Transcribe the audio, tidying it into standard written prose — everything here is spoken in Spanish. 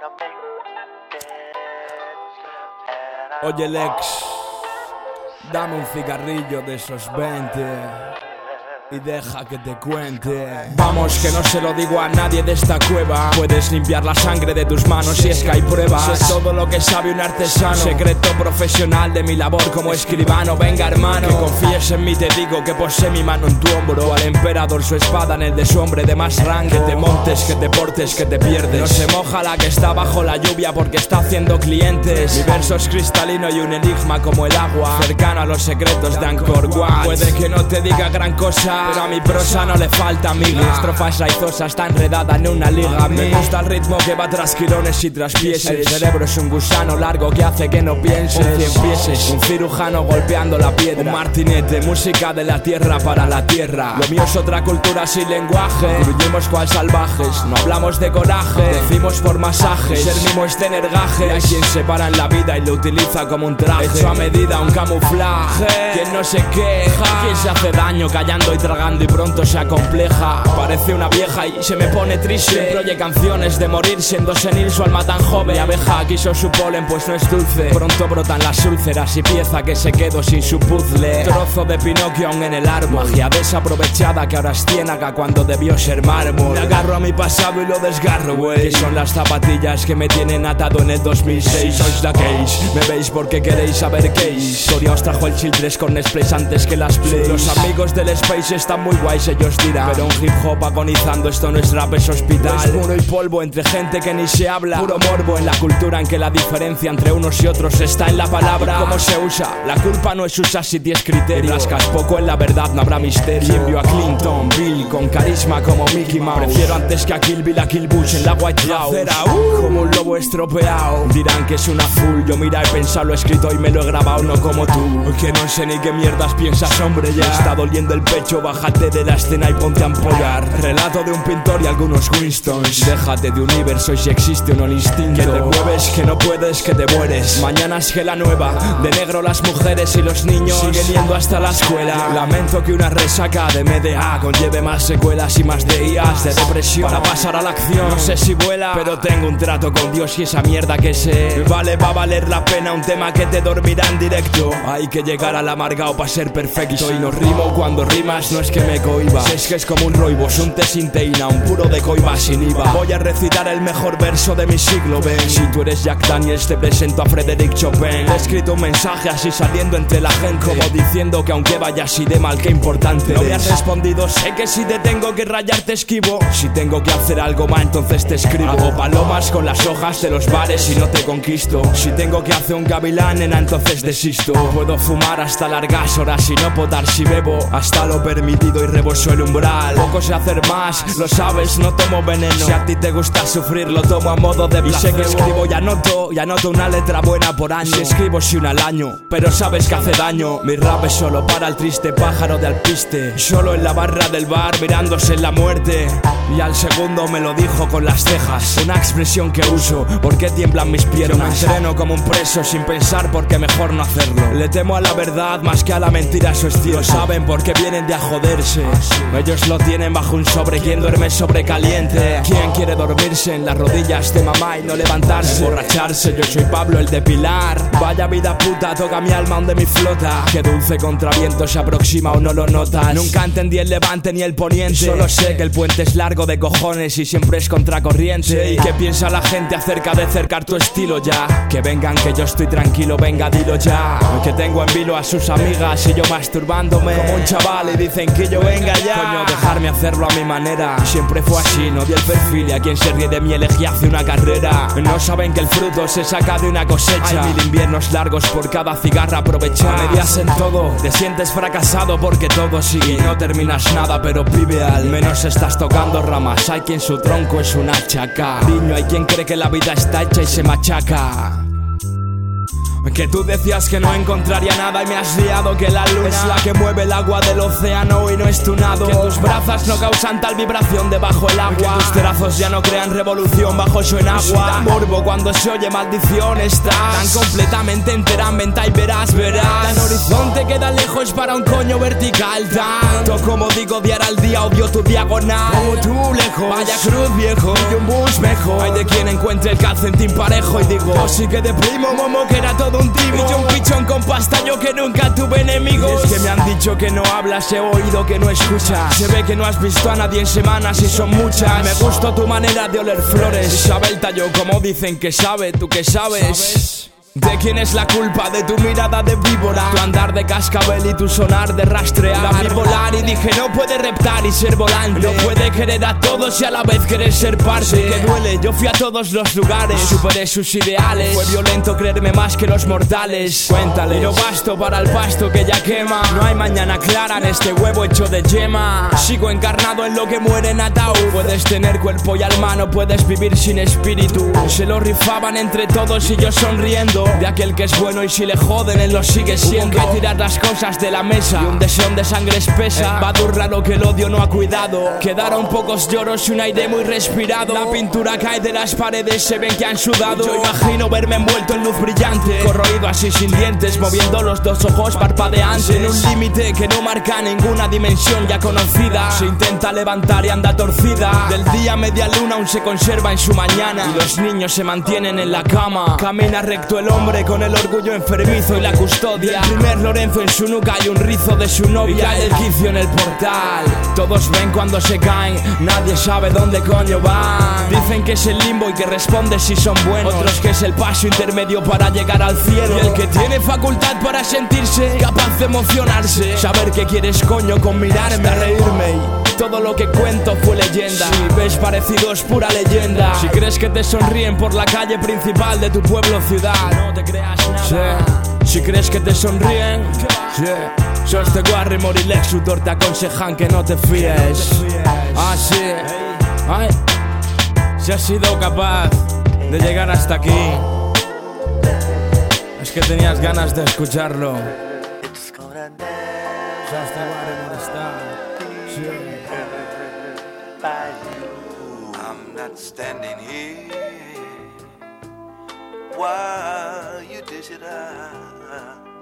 Oye Lex, dame un cigarrillo de esos 20 y deja que te cuente. Vamos, que no se lo digo a nadie de esta cueva. Puedes limpiar la sangre de tus manos si es que hay pruebas. Sé todo lo que sabe un artesano, secreto profesional de mi labor como escribano. Venga hermano, que confíes en mí, te digo que posee mi mano en tu hombro. Al emperador su espada en el de su hombre de más rango. Que te montes, que te portes, que te pierdes. No se moja la que está bajo la lluvia porque está haciendo clientes. Mi verso es cristalino y un enigma como el agua, cercano a los secretos de Angkor Wat. Puede que no te diga gran cosa, pero a mi prosa no le falta amiga. Mi estrofa es raizosa, está enredada en una liga. Me gusta el ritmo que va tras girones y tras pieses. El cerebro es un gusano largo que hace que no pienses. Un cien pieses, un cirujano golpeando la piedra. Un martinete, música de la tierra para la tierra. Lo mío es otra cultura sin lenguaje. Grullimos cual salvajes, no hablamos de coraje, decimos por masajes. Ser mimo es tener gajes. Hay quien se para en la vida y lo utiliza como un traje. Hecho a medida, un camuflaje. Quien no se queja, quien se hace daño callando y tragando y pronto se acompleja. Parece una vieja y se me pone triste. Siempre oye canciones de morir siendo senil, su alma tan joven. Mi abeja quiso su polen pues no es dulce. Pronto brotan las úlceras y pieza que se quedó sin su puzzle. Trozo de Pinocchio aún en el árbol. Magia desaprovechada que ahora es ciénaga cuando debió ser mármol. Me agarro a mi pasado y lo desgarro, güey. Que son las zapatillas que me tienen atado en el 2006. Sois la case, me veis porque queréis saber qué es. Historia os trajo el chill 3 con Nesplays antes que las plays. Los amigos del Space están muy guays, ellos dirán, pero un hip hop agonizando, esto no es rap, es hospital. Es puro y polvo entre gente que ni se habla. Puro morbo en la cultura en que la diferencia entre unos y otros está en la palabra. ¿Cómo se usa? La culpa no es usar si tienes criterio. Rascas poco en la verdad, no habrá misterio. ¿Quién vio a Clinton, Bill con carisma como Mickey Mouse? Prefiero antes que a Kill Bill a Kill Bush en la White House. Como un lobo estropeado. Dirán que es un azul, yo mira he pensado lo escrito y me lo he grabado, no como tú. Que no sé ni qué mierdas piensas, hombre, ya está doliendo el pecho, bájate de la escena y ponte a ampollar. Relato de un pintor y algunos Winstons. Déjate de universo y si existe o no el instinto. Que te mueves, que no puedes, que te mueres. Mañana es que la nueva, de negro las mujeres y los niños siguen yendo hasta la escuela. Lamento que una resaca de MDA conlleve más secuelas y más días de depresión. Para pasar a la acción, no sé si vuela, pero tengo un trato con Dios y esa mierda que sé. Vale, va a valer la pena un tema que te dormirá en directo. Hay que llegar al amargao para ser perfecto. Y no rimo cuando rimas, no es que me cohiba. Si es que es como un roibos, un té sin teína, un puro de coiba sin IVA. Voy a recitar el mejor verso de mi siglo, ven. Si tú eres Jack Daniels te presento a Frederick Chopin. He escrito un mensaje así saliendo entre la gente, como diciendo que aunque vaya así de mal, qué importante. No me has respondido, sé que si te tengo que rayar te esquivo. Si tengo que hacer algo más entonces te escribo. Hago palomas con las hojas de los bares y no te conquisto. Si tengo que hacer un gavilán, nena, entonces desisto. Puedo fumar hasta largas horas y no potar si bebo. Hasta lo permitido y reboso el umbral. Poco sé hacer más, lo sabes, no tomo veneno. Si a ti te gusta sufrir, lo tomo a modo de placebo. Y sé que escribo y anoto una letra buena por año. Si escribo si una al año, pero sabes que hace daño. Mi rap es solo para el triste pájaro de alpiste, solo en la barra del bar mirándose en la muerte. Y al segundo me lo dijo con las cejas, una expresión que uso porque tiemblan mis piernas. Yo me entreno como un preso sin pensar porque mejor no hacerlo. Le temo a la verdad más que a la mentira, eso es cierto. Lo saben porque vienen de a joderse. Ellos lo tienen bajo un sobre, quien duerme sobrecaliente. ¿Quién quiere dormirse en las rodillas de mamá y no levantarse? Emborracharse, yo soy Pablo el de Pilar. Vaya vida puta, toca mi alma donde mi flota. Que dulce contra viento se aproxima o no lo notas. Nunca entendí el levante ni el poniente. Solo sé que el puente es largo de cojones y siempre es contracorriente. ¿Y qué piensa la gente acerca de cercar tu estilo ya? Que vengan que yo estoy tranquilo, venga dilo ya. Que tengo en vilo a sus amigas y yo masturbándome como un chaval y dicen que yo venga ya. Coño, dejarme hacerlo a mi manera. Siempre fue así, no di el perfil y a quien se ríe de mí elegí hace una carrera. No saben que el fruto se saca de una cosecha. Hay 1000 inviernos largos por cada cigarra aprovechar. A medias en todo, te sientes fracasado porque todo sigue y no terminas nada, pero pibe al menos estás tocando ramas. Hay quien su tronco es una chaca. Niño, hay quien cree que la vida está hecha y se machaca. Que tú decías que no encontraría nada y me has liado. Que la luna es la que mueve el agua del océano y no es tu nado. Que tus brazos no causan tal vibración debajo el agua. Que tus trazos ya no crean revolución bajo su enagua. Da morbo cuando se oye maldición. Estás tan completamente entera, menta y verás. Tan horizonte queda lejos para un coño vertical. Tanto como digo diar al día, odio tu diagonal. Como tú lejos, Vaya cruz viejo, y un bus mejor. Hay de quien encuentre el calcetín parejo y digo, yo sí que de primo, momo que era todo un timo. Y yo un pichón con pasta, yo que nunca tuve enemigos. Y es que me han dicho que no hablas, he oído que no escuchas. Se ve que no has visto a nadie en semanas y son muchas. Me gustó tu manera de oler flores. Isabel Tallo, como dicen que sabe, ¿tú qué sabes? ¿De quién es la culpa? De tu mirada de víbora, tu andar de cascabel y tu sonar de rastrear. La vi volar y dije no puede reptar y ser volante. No puede querer a todos y a la vez querer ser parte. Que duele, yo fui a todos los lugares, superé sus ideales. Fue violento creerme más que los mortales. Cuéntale, no basto para el pasto que ya quema. No hay mañana clara en este huevo hecho de yema. Sigo encarnado en lo que muere en ataúd. Puedes tener cuerpo y alma, no puedes vivir sin espíritu. Se lo rifaban entre todos y yo sonriendo. De aquel que es bueno y si le joden él lo sigue siendo. Hubo que tirar las cosas de la mesa y un deseo de sangre espesa. Va raro que el odio no ha cuidado. Quedaron pocos lloros y un aire muy respirado. La pintura cae de las paredes, se ven que han sudado. Yo imagino verme envuelto en luz brillante, corroído así sin dientes, moviendo los dos ojos parpadeantes. En un límite que no marca ninguna dimensión ya conocida. Se intenta levantar y anda torcida. Del día media luna aún se conserva en su mañana. Y los niños se mantienen en la cama. Camina recto el hombre con el orgullo enfermizo y la custodia. El primer Lorenzo en su nuca y un rizo de su novia. Y cae el quicio en el portal. Todos ven cuando se caen, nadie sabe dónde coño van. Dicen que es el limbo y que responde si son buenos. Otros que es el paso intermedio para llegar al cielo. Y el que tiene facultad para sentirse capaz de emocionarse. Saber que quieres coño con mirarme a reírme. Y todo lo que cuento fue leyenda. Si ves parecidos pura leyenda. Si crees que te sonríen por la calle principal de tu pueblo ciudad, no te creas nada. Si crees que te sonríen, sos de Warrimore y Lex Luthor te aconsejan que no te fíes. Ah, sí. Ay. Si has sido capaz de llegar hasta aquí, es que tenías ganas de escucharlo. Sos de Warrimore está. I'm not standing here while you dish it out.